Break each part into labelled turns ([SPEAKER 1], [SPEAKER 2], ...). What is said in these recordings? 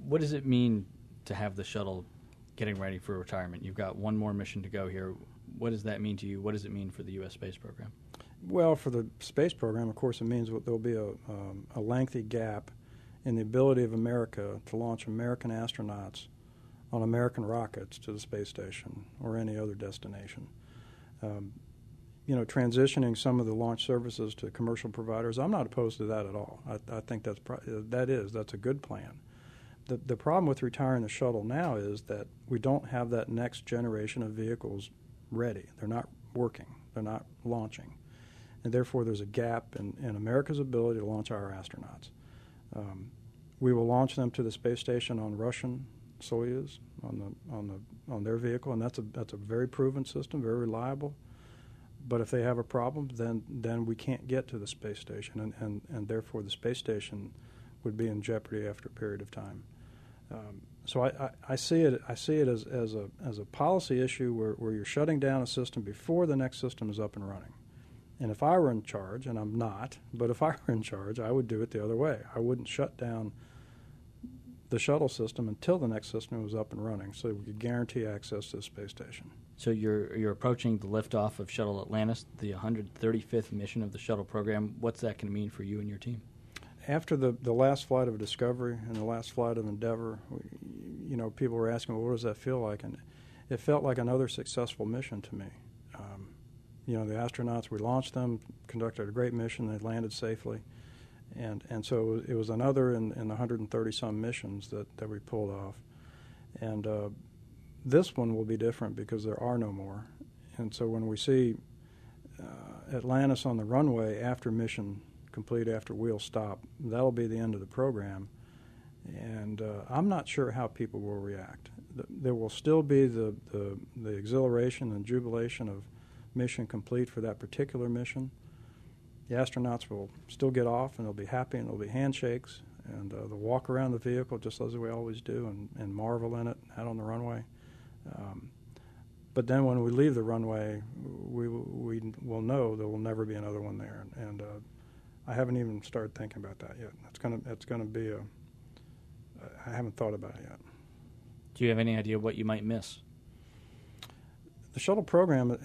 [SPEAKER 1] What does it mean to have the shuttle getting ready for retirement? You've got one more mission to go here. What does that mean to you? What does it mean for the U.S. space program?
[SPEAKER 2] Well, for the space program, of course, it means there'll be a lengthy gap in the ability of America to launch American astronauts on American rockets to the space station or any other destination. Transitioning some of the launch services to commercial providers, I'm not opposed to that at all. I think that's a good plan. The problem with retiring the shuttle now is that we don't have that next generation of vehicles ready. They're not working. They're not launching. And therefore there's a gap in America's ability to launch our astronauts. We will launch them to the space station on Russian Soyuz on their vehicle, and that's a very proven system, very reliable. But if they have a problem, then we can't get to the space station, and therefore the space station would be in jeopardy after a period of time. So I see it as a policy issue where you're shutting down a system before the next system is up and running. And if I were in charge, and I'm not, but if I were in charge, I would do it the other way. I wouldn't shut down the shuttle system until the next system was up and running, so we could guarantee access to the space station.
[SPEAKER 1] So you're approaching the liftoff of Shuttle Atlantis, the 135th mission of the shuttle program. What's that going to mean for you and your team?
[SPEAKER 2] After the last flight of Discovery and the last flight of Endeavour, people were asking, well, what does that feel like? And it felt like another successful mission to me. The astronauts, we launched them, conducted a great mission, they landed safely. And so it was another in the 130-some missions that we pulled off. And this one will be different because there are no more. And so when we see Atlantis on the runway after mission complete, after wheel stop, that'll be the end of the program. And I'm not sure how people will react. There will still be the exhilaration and jubilation of mission complete for that particular mission. The astronauts will still get off, and they'll be happy, and there'll be handshakes, and they'll walk around the vehicle just as we always do and marvel in it out on the runway. But then when we leave the runway, we will know there will never be another one there. And I haven't even started thinking about that yet. It's gonna be I haven't thought about it yet.
[SPEAKER 1] Do you have any idea what you might miss?
[SPEAKER 2] The shuttle program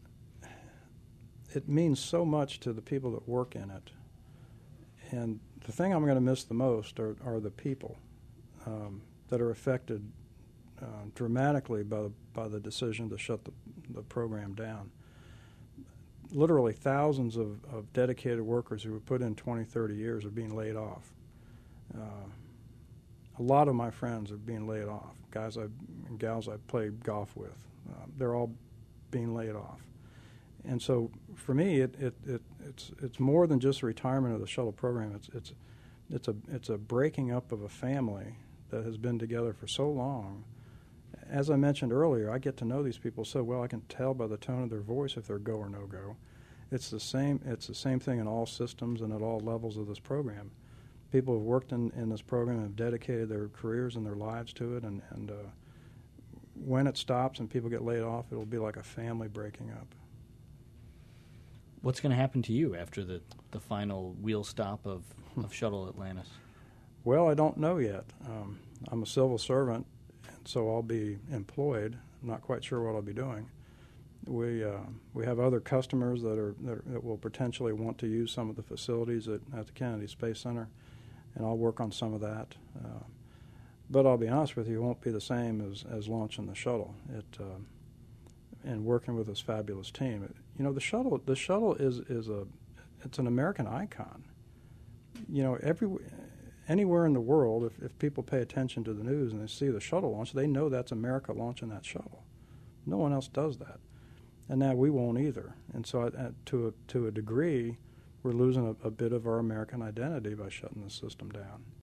[SPEAKER 2] it means so much to the people that work in it. And the thing I'm going to miss the most are the people that are affected dramatically by the decision to shut the program down. Literally thousands of dedicated workers who have put in 20, 30 years are being laid off. A lot of my friends are being laid off, guys and gals I played golf with. They're all being laid off. And so for me, it's more than just retirement of the shuttle program. It's a breaking up of a family that has been together for so long. As I mentioned earlier, I get to know these people so well. I can tell by the tone of their voice if they're go or no go. It's the same thing in all systems and at all levels of this program. People who have worked in this program have dedicated their careers and their lives to it, and when it stops and people get laid off, it'll be like a family breaking up.
[SPEAKER 1] What's going to happen to you after the final wheel stop of Shuttle Atlantis?
[SPEAKER 2] Well, I don't know yet. I'm a civil servant, and so I'll be employed. I'm not quite sure what I'll be doing. We have other customers that will potentially want to use some of the facilities at the Kennedy Space Center, and I'll work on some of that. But I'll be honest with you, it won't be the same as launching the shuttle. And working with this fabulous team. The shuttle is it's an American icon. Anywhere in the world, if people pay attention to the news and they see the shuttle launch, they know that's America launching that shuttle. No one else does that, and now we won't either. And so, to a degree, we're losing a bit of our American identity by shutting the system down.